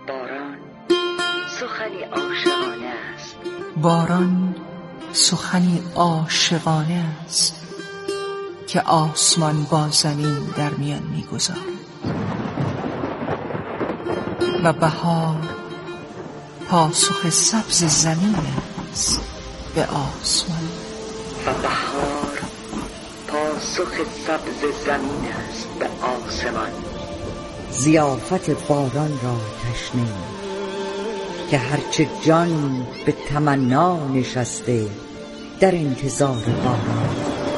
باران سخنی عاشقانه است. باران سخنی عاشقانه است که آسمان با زمین در میان می‌گذارد و بهار پاسخ سبز زمین است به آسمان. و بهار پاسخ سبز زمین است به آسمان. ضیافت باران را تشنه که هرچه جان به تمنا نشسته در انتظار باران.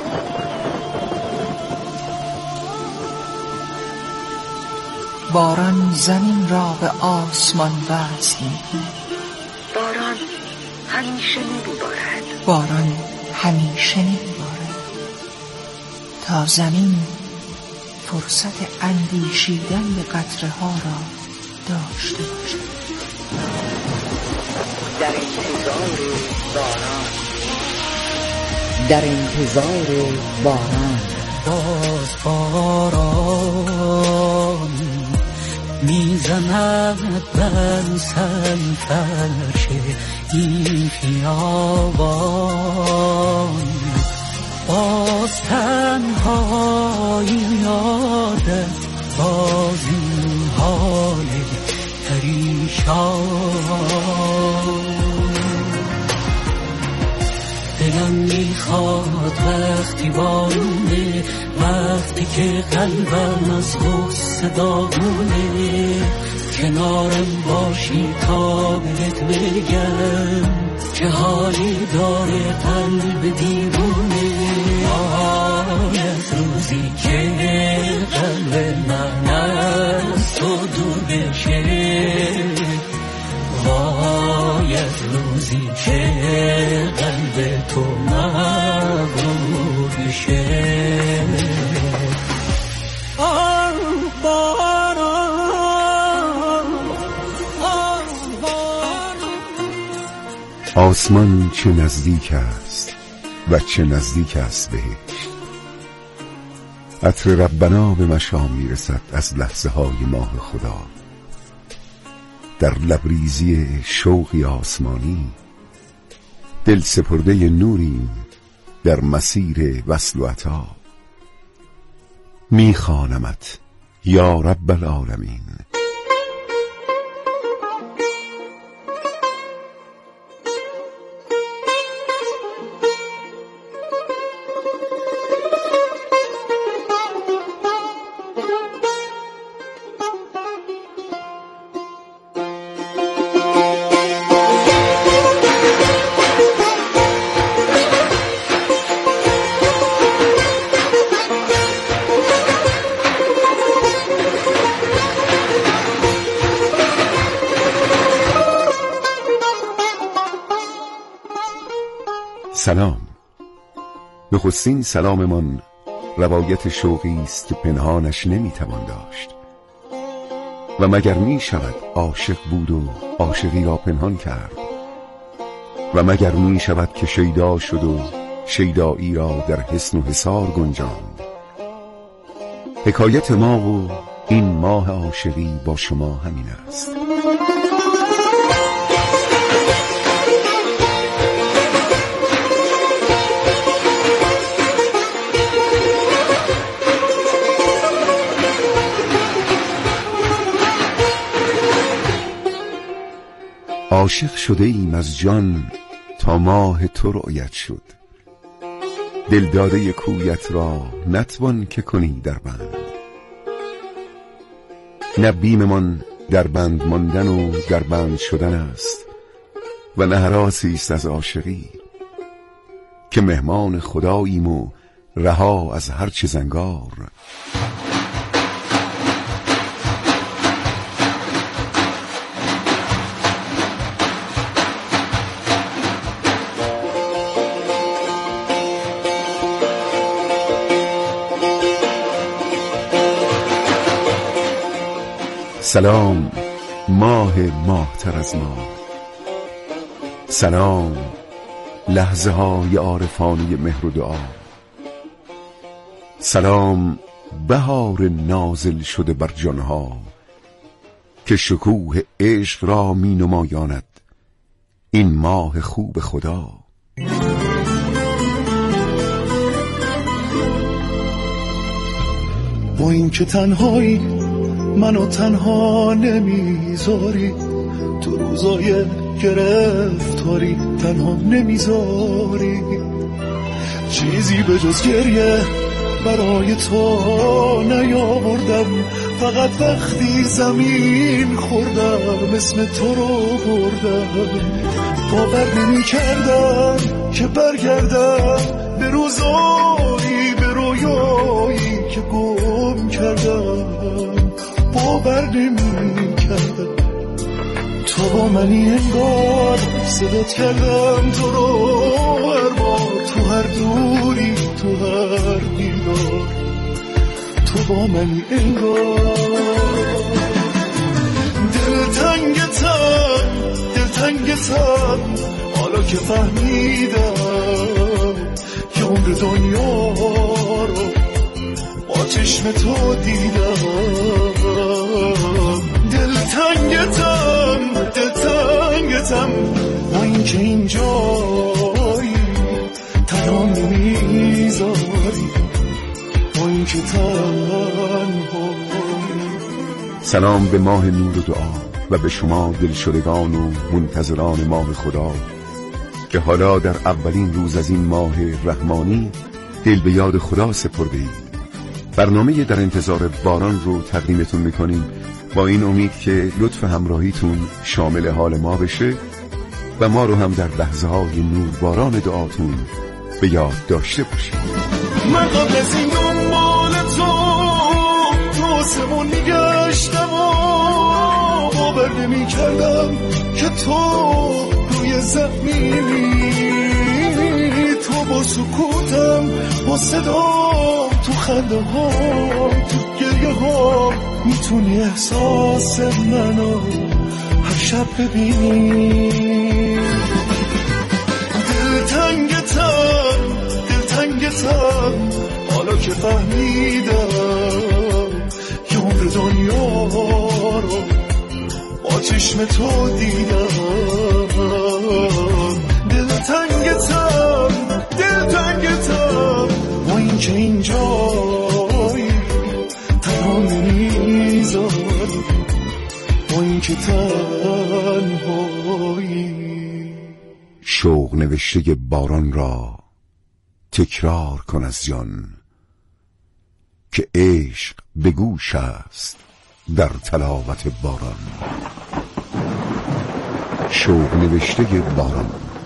باران زمین را به آسمان وصل می‌کند. باران همیشه نمی‌بارد. باران همیشه نمی‌بارد تا زمین فرصت اندیشیدن به قطره‌ها را داشته باشد. در انتظار باران، در انتظار باران. باز باران میزند بر سرفرش این خیابان. باز تنهایی یادت باز این حال پریشان. دلم میخواد وقتی بارونه، وقتی که قلبم از غصه داغونه، کنارم باشی تا بهت بگم چه حالی داره قلب دیوونه. آی از روزی که قلب من از تو دور بشه، وای از روزی که قلب تو مغرور بشه. آسمان چه نزدیک است و چه نزدیک است بهشت. عطر ربنا به مشام میرسد از لحظه های ماه خدا. در لبریزی شوقی آسمانی دل سپرده نوریم در مسیر وصل و عطا. میخوانمت یا رب العالمین. سلام. نخستین سلاممان روایت شوقی است که پنهانش نمیتوان داشت. و مگر می شود عاشق بود و عاشقی را پنهان کرد؟ و مگر می شود که شیدا شد و شیدایی را در حسن و حصار گنجاند؟ حکایت ما و این ماه عاشقی با شما همین است. عاشق شده ایم از جان تا ماه تو رؤیت شد. دلداده کویت را نتوان که کنی در بند. نه بیممان در بند ماندن و در بند شدن است و نه هراسی است از عاشقی که مهمان خداییم و رها از هر چه زنگار. سلام ماه ماهتر از ماه. سلام لحظه های عارفانه مهر و دعا. سلام بهار نازل شده بر جانها که شکوه عشق را می نمایاند این ماه خوب خدا. با این که تنهایی منو تنها نمیذاری، تو روزای گرفتاری تنها نمیذاری، چیزی به جز گریه برای تو نیاوردم، فقط وقتی زمین خوردم اسم تو رو بردم. باور نمی کردم که برگردم به روزایی به رویایی که گم کردم، باور نمی کردم تو با منی انگار، صدات کردم تو رو هر بار، تو هر دوری تو هر دیدار، تو با منی انگار. دلتنگتم حالا که فهمیدم که عمر دنیا رو با چشم تو دیدم. دلتنگتم با این که اینجایی تنها نمیذاری، با این که تنهایی. سلام به ماه نور و دعا و به شما دلشدگان و منتظران ماه خدا که حالا در اولین روز از این ماه رحمانی دل به یاد خدا سپرده اید. برنامه در انتظار باران رو تقدیمتون میکنیم با این امید که لطف همراهیتون شامل حال ما بشه و ما رو هم در لحظه های نور باران دعاتون به یاد داشته باشید. من قبل از این دنبال تو آسمون میگشتم و باور نمی کردم که تو روی زمینی، تو با سکوتم با صدام تو خنده ها تو گریه ها میتونی احساس منو هر شب ببینی. دلتنگتم حالا که فهمیدم که عمر دنیا رو با چشم تو دیدم. دلتنگتم با این که اینجایی تنها نمیذاری، با این که تنهایی. شوق نوشته باران را تکرار کن از جان که عشق به گوش است در تلاوت باران. شوق نوشته باران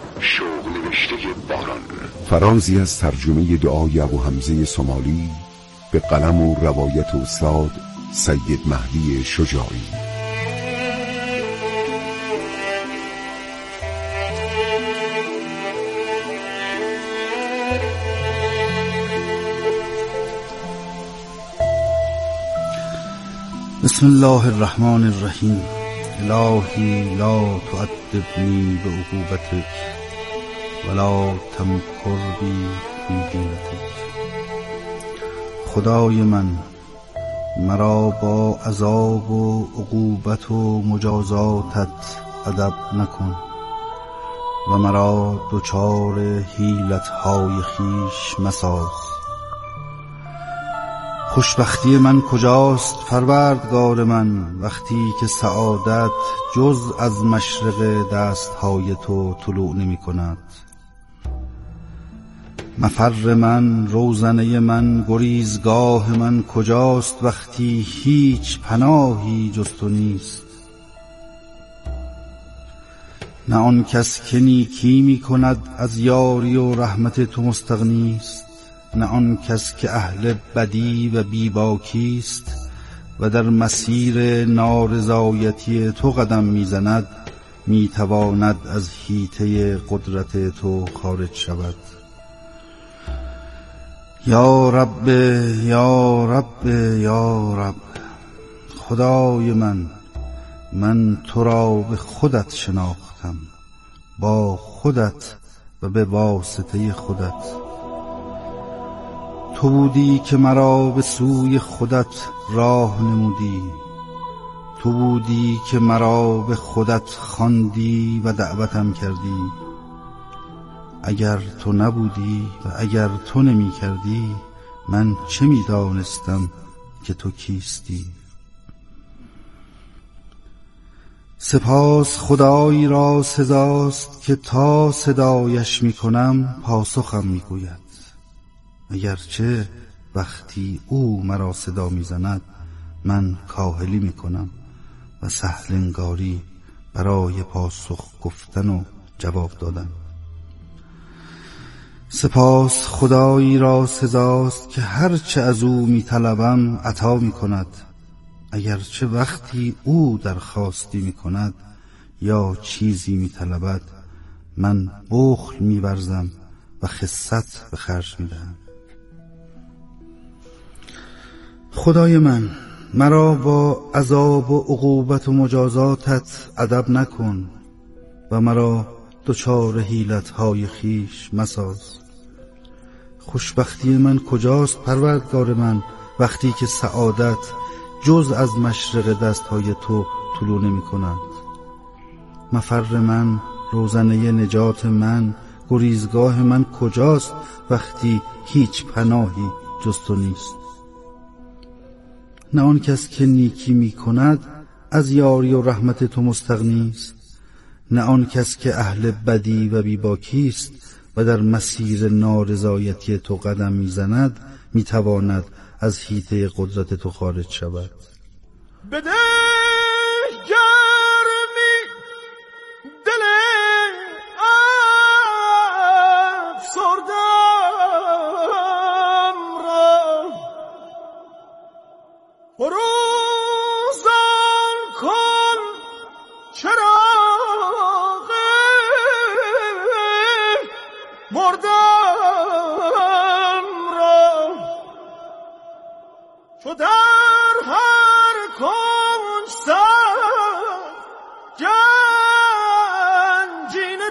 فرازی از ترجمه دعای ابو حمزه سومالی به قلم و روایت استاد سید مهدی شجاعی. بسم الله الرحمن الرحیم. الهی لا تعذبنی بعقوبتک ولا تمکر بی دینتک. خدای من مرا با عذاب و عقوبت و مجازاتت ادب نکن و مرا دچار حیلت‌های خویش مساز. خوشبختی من کجاست پروردگار من وقتی که سعادت جز از مشرق دستهای تو طلوع نمی کند. مفر من، روزنه من، گریزگاه من کجاست وقتی هیچ پناهی جز تو نیست. نه آن کس که نیکی می کند از یاری و رحمت تو مستغنی است، نه آن کس که اهل بدی و بیباکی است و در مسیر نارضایتی تو قدم میزند میتواند از حیطه قدرت تو خارج شود. یا رب یا رب یا رب. خدای من تو را به خودت شناختم، با خودت و به واسطه خودت. تو بودی که مرا به سوی خودت راه نمودی، تو بودی که مرا به خودت خواندی و دعوتم کردی. اگر تو نبودی و اگر تو نمی کردی، من چه می دانستم که تو کیستی؟ سپاس خدایی را سزاست که تا صدایش می کنم پاسخم می گوید، اگرچه وقتی او مرا صدا می زند من کاهلی می کنم و سهل انگاری برای پاسخ گفتن و جواب دادن. سپاس خدایی را سزاست که هرچه از او می طلبم عطا می کند، اگرچه وقتی او درخواستی می کند یا چیزی می طلبد من بخل می ورزم و خست به خرج می دهم. خدای من، مرا با عذاب و عقوبت و مجازاتت ادب نکن و مرا دچار حیلت‌های خویش مساز. خوشبختی من کجاست پروردگار من، وقتی که سعادت جز از مشرق دستهای تو طلوع نمی کند؟ مفر من، روزنه نجات من، گریزگاه من کجاست وقتی هیچ پناهی جز تو نیست؟ نه آن کس که نیکی می کند از یاری و رحمت تو مستغنی است، نه آن کس که اهل بدی و بیباکی است و در مسیر نارضایتی تو قدم میزند میتواند از حیطه قدرت تو خارج شود. بده گرمی دل افسردم را، فروزان کن چراغ مردم را، چو در هر کنج سر گنجینه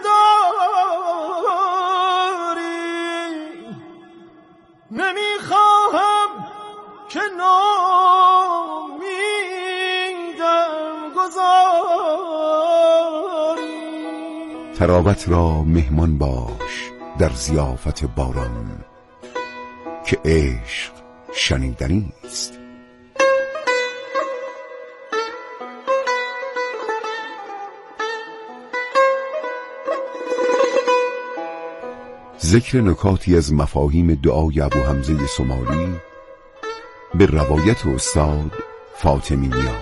داری، نمیخواهم که نامیدم گذاری. تراوت را مهمان باش در ضیافت باران، که عشق شنیدنی است. ذکر نکاتی از مفاهیم دعای ابو حمزه سمالی به روایت استاد فاطمی نیا.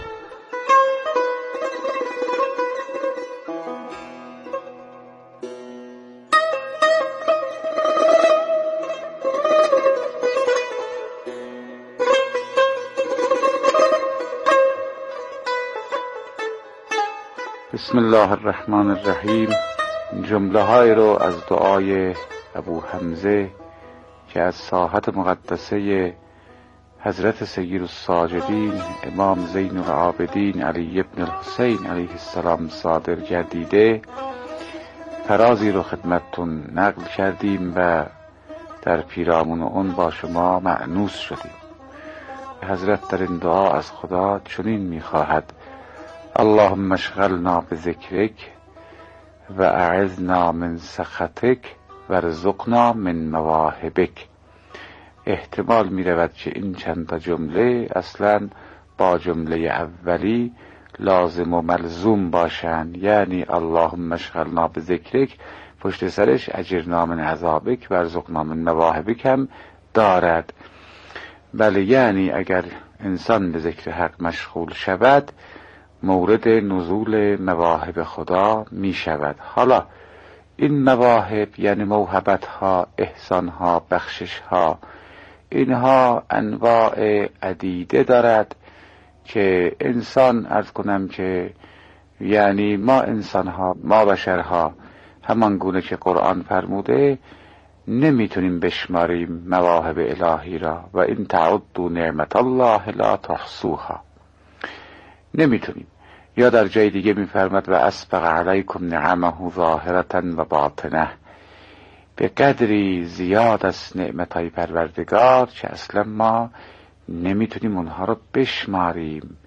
بسم الله الرحمن الرحیم. جمله های رو از دعای ابو حمزه که از ساحت مقدسه حضرت سید الساجدین امام زین العابدین علی ابن الحسین علیه السلام صادر گردیده فرازی رو خدمتتون نقل کردیم و در پیرامون اون با شما مأنوس شدیم. حضرت در این دعا از خدا چنین میخواهد: اللهم اشغلنا بذکرک و اعذنا من سخطک و رزقنا من مواهبک. احتمال می رود که این چند جمله اصلا با جمله اولی لازم و ملزوم باشند، یعنی اللهم اشغلنا بذکرک پشت سرش اجرنا من عذابک و رزقنا من مواهبک هم دارد. بله، یعنی اگر انسان به ذکر حق مشغول شود مورد نزول مواهب خدا می شود. حالا این مواهب یعنی موهبت ها، احسان ها، بخشش ها، اینها انواع عدیده دارد که انسان عرض کنم که یعنی ما انسان ها، ما بشرها همان گونه که قرآن فرموده نمیتونیم بشماریم مواهب الهی را و این تعدوا نعمت الله لا تحصوها، نمیتونیم. یا در جای دیگه میفرماد و اسبغ علیکم نعمه ظاهرة و باطنه، به قدری زیاد از نعمتهای پروردگار که اصلا ما نمیتونیم اونها رو بشماریم،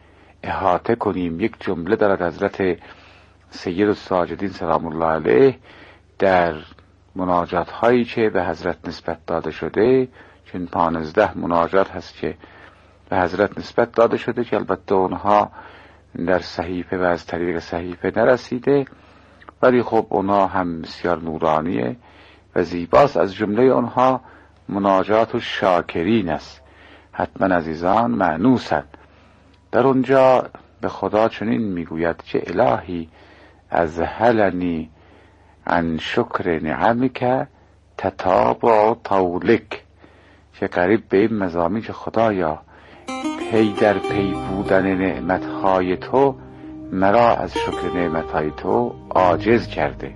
احاطه کنیم. یک جمله دارد حضرت سید الساجدین سلام الله علیه در مناجات هایی که به حضرت نسبت داده شده، چون 15 مناجات هست که به حضرت نسبت داده شده که البته اونها در صحیفه و از طریق صحیفه نرسیده، ولی خب اونها هم بسیار نورانیه و زیباست. از جمله اونها مناجات الشاکرین است، حتما عزیزان معنوسند. در اونجا به خدا چنین میگوید که الهی ازهلنی عن شکر نعمک تتابع طولک، که قریب به این مضامین که خدایا پی در پی بودن نعمتهای تو مرا از شکر نعمتهای تو عاجز کرده.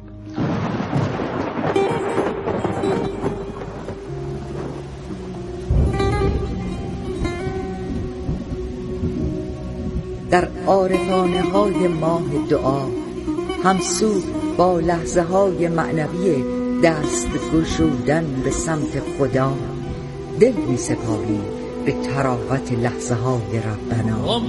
در عارفانه های ماه دعا همسو با لحظه های معنوی دست گشودن به سمت خدا دل می سپاریم به طراوت لحظه های ربنا.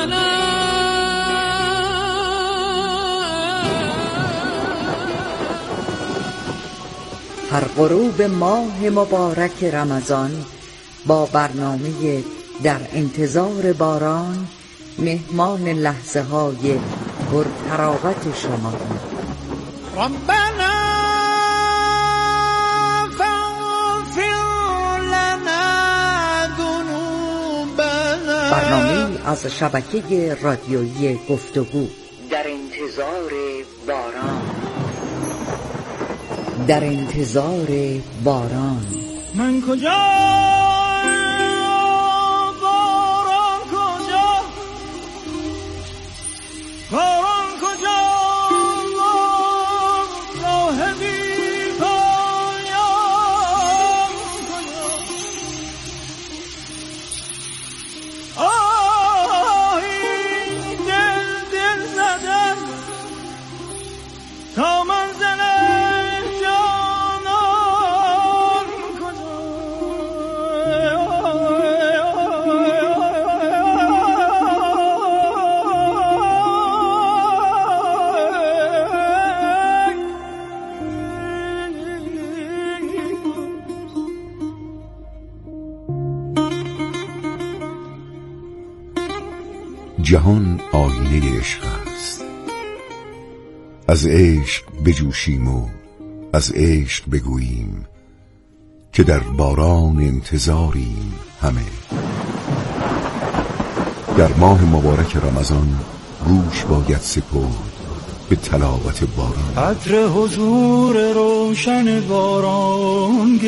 هر غروب ماه مبارک رمضان با برنامه در انتظار باران مهمان لحظه های پرطراوت شما. ربنا فاغفر لنا ذنوبنا. برنامه از شبکه رادیویی گفتگو. در انتظار باران. در انتظار باران. من کجا باران کجا، باران کجا، راه بی پایان کجا. آهی دل زدن تا منزل جانان کجا. جهان آینه عشق است، از عشق بجوشیم و از عشق بگوییم که در باران انتظاریم همه. در ماه مبارک رمضان گوش باید سپرد به تلاوت باران. عطر حضور روشن باران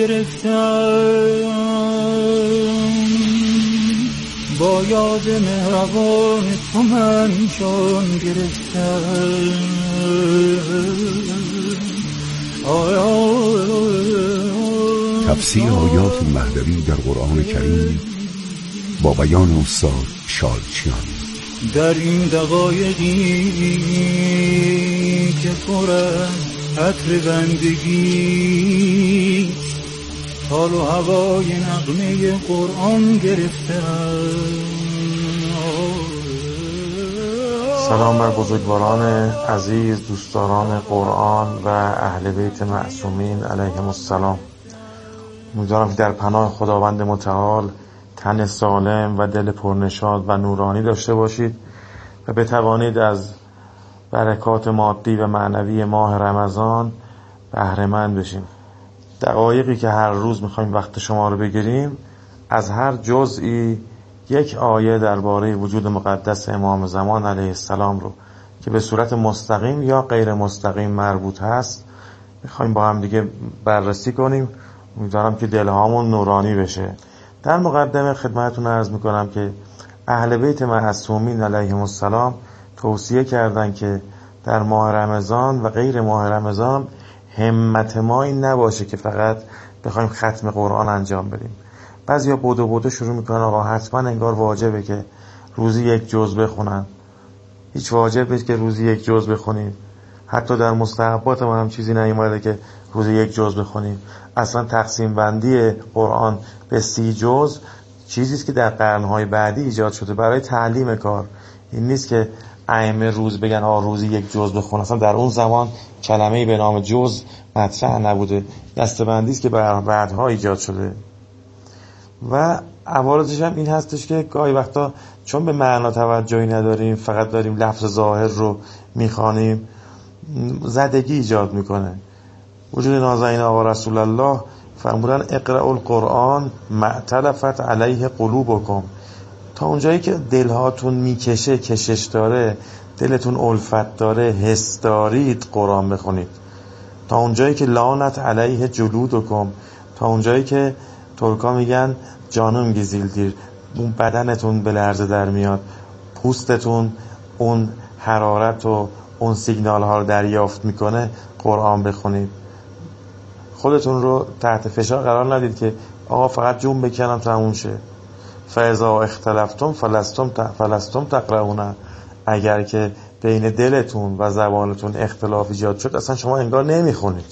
گرفتم، با یاد مهربان تو من جان گرفتم. تفسیر آیات مهدوی در قرآن کریم با بیان استاد شالچیان. در این دقایقی که پر از عطر بندگی، حال و هوای نغمه قرآن گرفتم. سلام بر بزرگواران عزیز، دوستداران قرآن و اهل بیت معصومین علیهم السلام. امیدوارم که در پناه خداوند متعال تن سالم و دل پرنشاط و نورانی داشته باشید و بتوانید از برکات مادی و معنوی ماه رمضان بهره مند بشیم. دقایقی که هر روز میخوایم وقت شما رو بگیریم، از هر جزئی یک آیه درباره وجود مقدس امام زمان علیه السلام رو که به صورت مستقیم یا غیر مستقیم مربوط هست میخوایم با هم دیگه بررسی کنیم. امیدوارم که دلهامون نورانی بشه. در مقدمه خدمتتون عرض میکنم که اهل بیت معصومین علیهم السلام توصیه کردن که در ماه رمضان و غیر ماه رمضان همت ما این نباشه که فقط بخوایم ختم قرآن انجام بدیم. بعضیا بودو شروع میکنن آقا حتما انگار واجبه که روزی یک جزء بخونن. هیچ واجبه که روزی یک جزء بخونیم. حتی در مستحبات ما هم چیزی نیومده که روزی یک جزء بخونیم. اصلا تقسیم بندی قرآن به 30 جزء چیزیست که در قرنهای بعدی ایجاد شده برای تعلیم کار. این نیست که ائمه روز بگن روزی یک جز بخون. اصلا در اون زمان کلمه‌ای به نام جز مطرح نبوده، دسته‌بندی است که بعدها ایجاد شده. و عوارضش هم این هستش که گاهی وقتا چون به معنا توجهی نداریم، فقط داریم لفظ ظاهر رو میخوانیم، زدگی ایجاد میکنه. وجود نازنین آقا رسول الله فرمودن اقرأوا القرآن ما تلفت علیه قلوبکم. تا اونجایی که دلهاتون میکشه، کشش داره، دلتون الفت داره، حس دارید، قرآن بخونید. تا اونجایی که لعنت علیه جلودکم، تا اونجایی که ترکا میگن جانم گیزیلدیر، اون بدنتون به لرزه در میاد، پوستتون اون حرارت و اون سیگنال ها رو دریافت میکنه، قرآن بخونید. خودتون رو تحت فشار قرار ندید که آقا فقط جون بکنم تموم شه. فاذا اختلفتم فلستم تقرؤون. اگر که بین دلتون و زبانتون اختلاف ایجاد شد، اصلا شما انگار نمیخونید.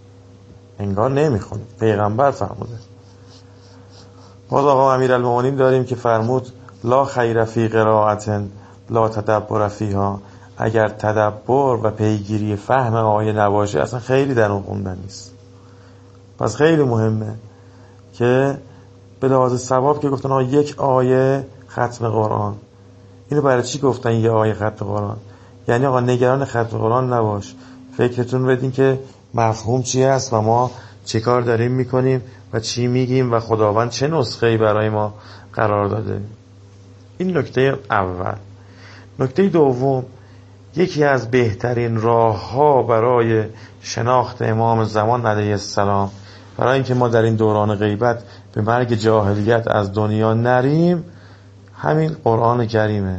پیغمبر فرموده. باز آقا امیرالمومنین داریم که فرمود لا خیر فی قراءة لا تدبر فیها. اگر تدبر و پیگیری فهم آیه نباشه، اصلا خیلی در اون خوندن نیست. پس خیلی مهمه که به لحاظ ثواب که گفتن یک آیه ختم قرآن، اینو برای چی گفتن یه آیه ختم قرآن؟ یعنی آقا نگران ختم قرآن نباش، فکرتون بدین که مفهوم چی هست و ما چه کار داریم میکنیم و چی میگیم و خداوند چه نسخه‌ای برای ما قرار داده. این نکته اول. نکته دوم، یکی از بهترین راه‌ها برای شناخت امام زمان علیه السلام، برای اینکه ما در این دوران غیبت به مرگ جاهلیت از دنیا نریم، همین قرآن کریمه.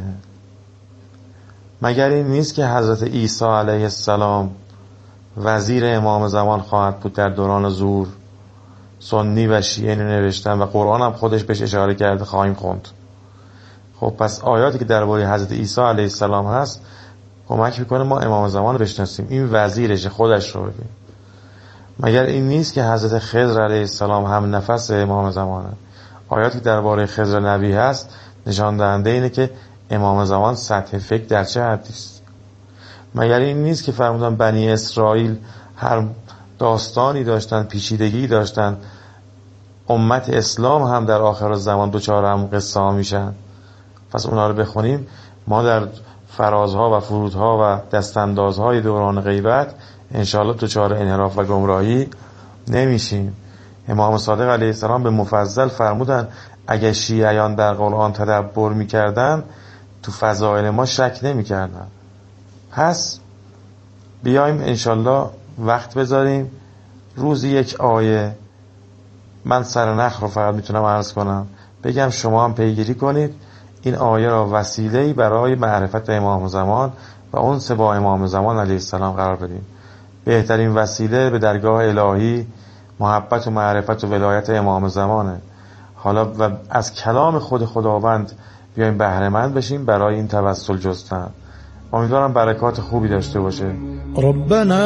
مگر این نیست که حضرت عیسی علیه السلام وزیر امام زمان خواهد بود در دوران ظهور؟ سنی و شیعه نوشتن و قرآن هم خودش بهش اشاره کرده، خواهیم خوند. خب پس آیاتی که درباره حضرت عیسی علیه السلام هست کمک میکنه ما امام زمان رو بشناسیم. این وزیرش، خودش رو ببین. مگر این نیست که حضرت خضر علیه السلام هم نفس امام زمانه؟ آیاتی که درباره خضر نبی هست نشان دهنده اینه که امام زمان سطح فکر در چه حدی است. مگر این نیست که فرمودن بنی اسرائیل هر داستانی داشتن، پیچیدگی داشتن، امت اسلام هم در آخر زمان دوچار هم قصه ها میشن؟ پس اونا رو بخونیم، ما در فرازها و فرودها و دستاندازهای دوران غیبت انشاءالله دوچار انحراف و گمراهی نمیشیم. امام صادق علیه السلام به مفضل فرمودن اگه شیعیان در قرآن تدبر میکردن تو فضائل ما شک نمیکردن. پس بیایم انشاءالله وقت بذاریم، روزی یک آیه، من سرنخ رو فقط میتونم عرض کنم، بگم شما هم پیگیری کنید، این آیه را وسیله‌ای برای معرفت امام زمان و اون با امام زمان علیه السلام قرار بدیم. بهترین وسیله به درگاه الهی محبت و معرفت و ولایت امام زمانه. حالا و از کلام خود خداوند بیایم بهره مند بشیم برای این توسل جستن. امیدوارم برکات خوبی داشته باشه. ربنا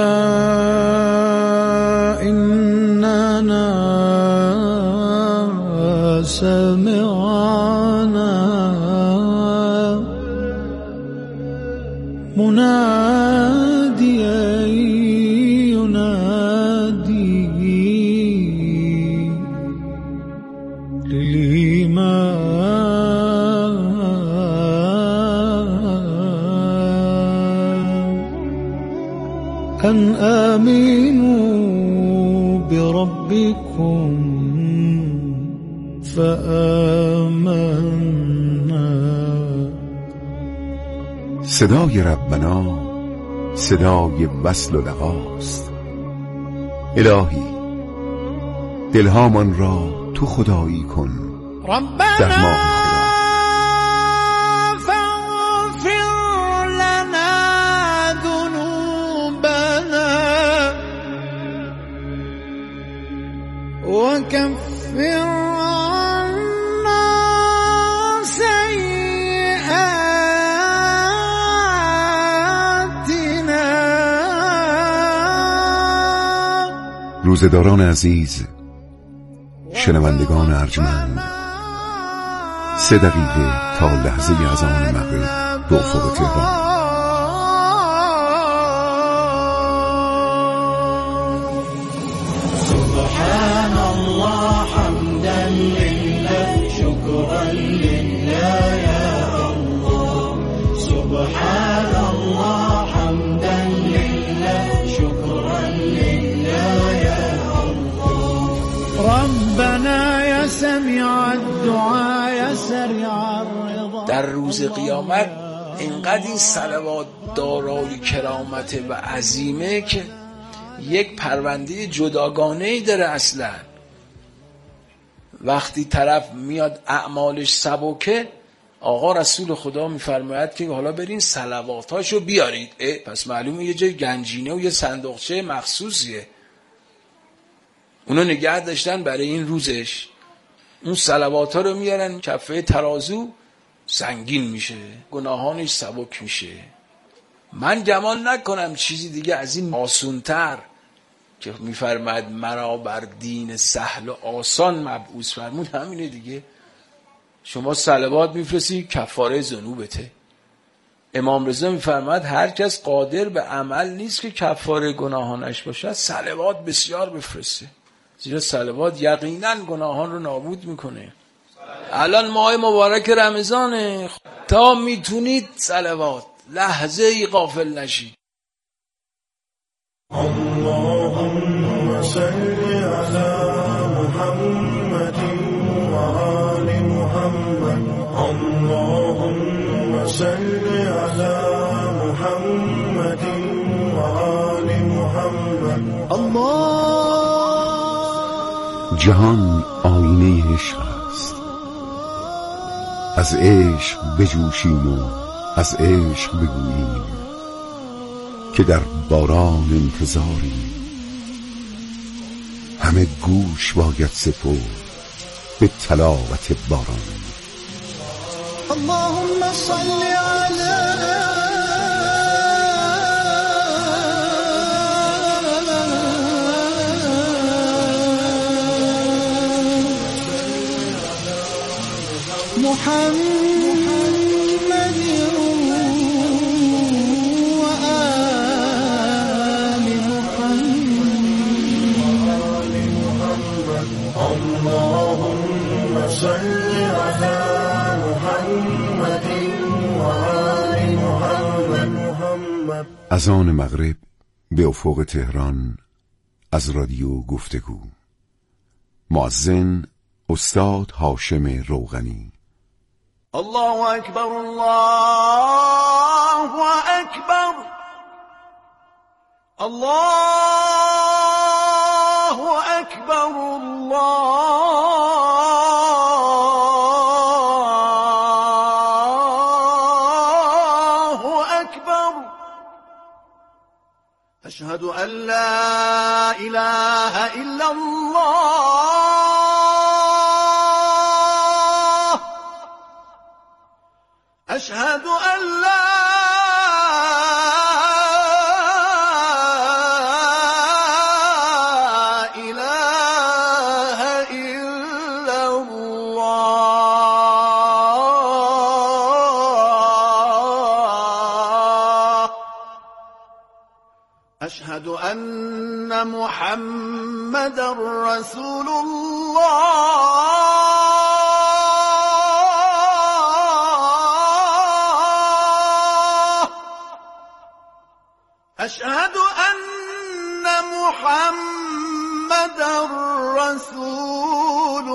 اننا سمعنا مناديا ينادي للإيمان أن آمنوا بربكم فآمنا. صدای ربنا صدای وصل و لقاست. الهی دلهامان را تو خدایی کن در ما فاغفر لنا ذنوبنا وكفر روزداران عزیز، شنوندگان ارجمند، 3 دقیقه تا لحظه اذان مغرب به افق تهران. سبحان الله حمدا لله شكرا لله يا الله. سبحان الله حمدا لله شكرا لله يا الله. ربنا يا سميع الدعاء يا سريع الرضا. در روز قیامت اینقدر این صلوات دارای کرامت و عظیمه که یک پرونده جداگانه‌ای داره. اصلا وقتی طرف میاد اعمالش سبکه، آقا رسول خدا میفرماید که حالا برین صلواتاشو بیارید. پس معلومه یه جای گنجینه و یه صندوقچه مخصوصیه اونو نگه داشتن برای این روزش. اون صلوات‌ها رو میارن کفه ترازو، سنگین میشه، گناهانش سبک میشه. من گمان نکنم چیزی دیگه از این آسونتر که میفرماید مرا بر دین سهل و آسان مبعوث فرمود همینه دیگه. شما صلوات میفرستی کفاره ذنوبته. امام رضا میفرماید هر کس قادر به عمل نیست که کفاره گناهانش باشد صلوات بسیار بفرسته، زیرا صلوات یقینا گناهان رو نابود میکنه. الان ماه مبارک رمضانه، تا میتونید صلوات، لحظه ای غافل نشید. اللهم صل على محمد و آل محمد. اللهم صل على محمد و آل محمد. جهان آینه عشق است، از عشق بجوشیم و از عشق بگوییم که در باران انتظاریم. همه گوش باید سپرد به تلاوت باران. اللهم صل على محمد اللهم صل على محمد و آل محمد. اذان مغرب به افق تهران از رادیو گفتگو. مؤذن استاد هاشم روغنی. الله اکبر الله اکبر الله اکبر الله اکبر. اشهد ان لا اله الا الله. اشهد ان لا اله الا الله. اشهد ان محمدا رسول الله. أشهد أن محمدا رسول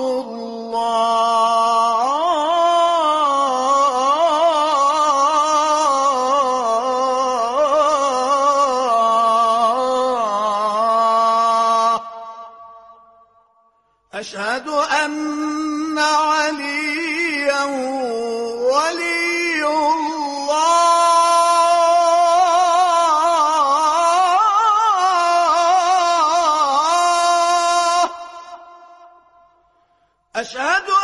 الله. أشهد أن عليا ولي الله. أشهد